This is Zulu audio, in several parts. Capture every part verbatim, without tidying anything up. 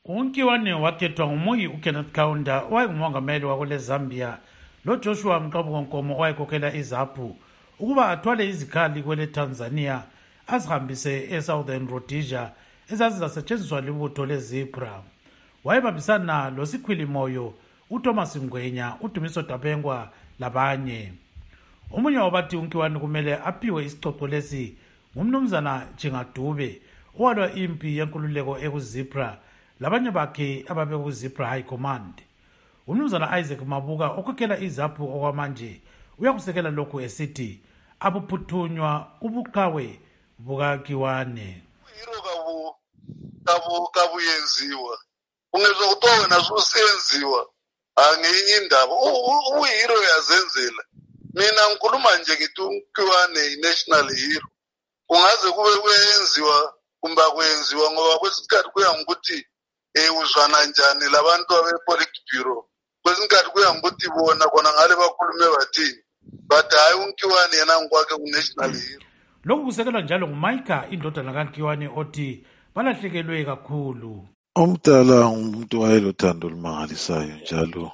uNkiwane wakhethwa nguMuyi uKenneth Kaunda owayengumongameli wakule Zambia loJoshua Mqabungonkomo owayekhokhela iZAPU ukuba athwale izikhali kwele Tanzania azihambise eSouthern Rhodesia ezazizasetshenziswa libutho leZIPRA. Wayebambisana loSikhwilimoyo, uThomas Ngwenya, uDumiso Dabengwa labanye. Omunye wabathi uNkiwane kumele aphiwe isicoco lesi ngumnumzana Jingadube owalwa impi yenkululeko ekuZIPRA labanye bakhe ababekuZIPRA High Command. Umnumzana Isaac Mabuka okhokhela iZAPU okwamanje uyakusekela lokhu esithi abuphuthunywa ubuqhawe bukaNkiwane. Hiro kabu kabu kabu yenziwa ungezwa kuthiwa wena usenziwa angenye indaba uhiro yazenzela. Mina ngikhuluma nje ngithi uNkiwane i-national hero kungaze kube kwenziwa kumba kwenziwa ngoba kwesikhathi kuya ngokuthi eh uzwana njani labantu abePolitburo, kwesikhathi kuya ngokuthi bona kona ngale bakhulume bathini, but hayi uNkiwane yena ngokwakhe ku-national hero. Lokhu kusekelwa njalo nguMaika indodana kaNkiwane othi balahlekelwe kakhulu. Umdala umuntu wayelothando olumangalisayo njalo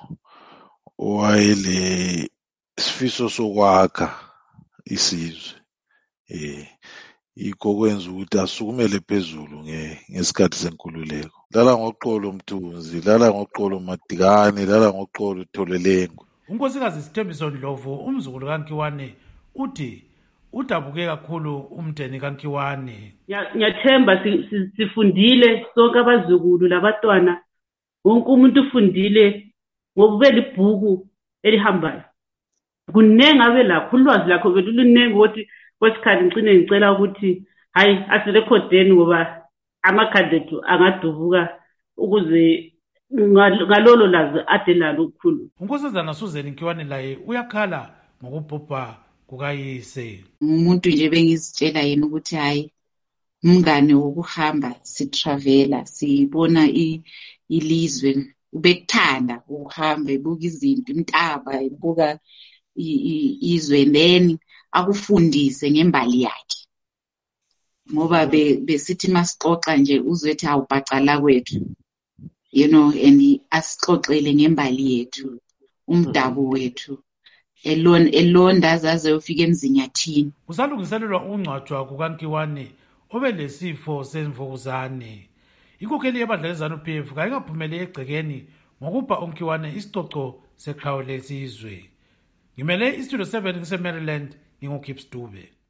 wayele isifiso sokwakha isizwe. Eh yikho kwenza ukuthi asukumele phezulu ngesikhathi senkululeko. Lala ngoqolo Mthunzi, lala ngoqolo Madikane, lala ngoqolo Tholelengu. uNkosikazi Sithembiso Ndlovu umzukulu kaNkiwane uthi udabuke kakhulu umndeni kaNkiwane. Ngiyathemba sifundile sonke abazukulu labatwana, wonke umuntu ufundile ngoba libhuku elihambayo. Kunengi abe lakho ulwazi lakho belulunengi ukuthi kwesikhathi ngicine ngicela ukuthi hayi asirekhodeni ngoba amakhadi ethu angadubuka ukuze ngalolo lazi ade lalo ukukhulu. uNkosazana Susan Nkiwane laye uyakhala ngokubhubha kukayise. Umuntu nje bengizitshela yena ukuthi hayi umngane wokuhamba sitravela sibona ilizwe, ubekuthanda ukuhamba ebuka izinto, intaba ebuka izwe, then akufundise ngembali yakhe ngoba besithi masixoxa nje uzwethi awubhacala kwethu, you know, and asixoxele ngembali yethu, umdabu wethu, elon elonda azaze ufike emzinyathini. Kusalungiselelwa ukungcwatshwa kukaNkiwane obelesifo semvukuzane. Inkokheli yebandla leZANU-P F kayingaphumeli egcekeni ngokupha uNkiwane isicoco seqhawe lesizwe. Ngimele iStudio seven kuseMaryland, nginguKips Dube.